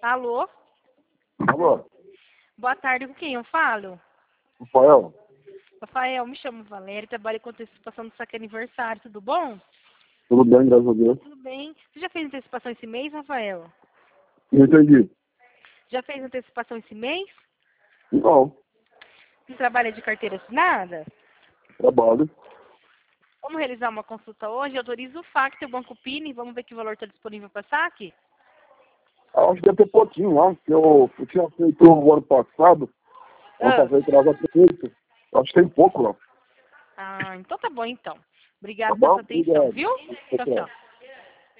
Alô? Alô, Boa tarde, com quem eu falo? Rafael? Rafael, me chamo Valéria, trabalho com antecipação do saque aniversário, tudo bom? Tudo bem, graças a Deus. Tudo bem. Você já fez antecipação esse mês, Rafael? Não entendi. Já fez antecipação esse mês? Não, Você trabalha de carteira assinada? trabalho. Vamos realizar uma consulta hoje, autoriza o FAC, o Banco Pini, vamos ver que valor está disponível para saque? Acho que deve ter pouquinho lá, que eu tinha feito o ano passado, ano Ah, passado atrasado feito. Acho que tem pouco lá. então tá bom então. Tá Obrigada pela bom? sua atenção, Obrigado. viu? Tchau, Tchau. tchau.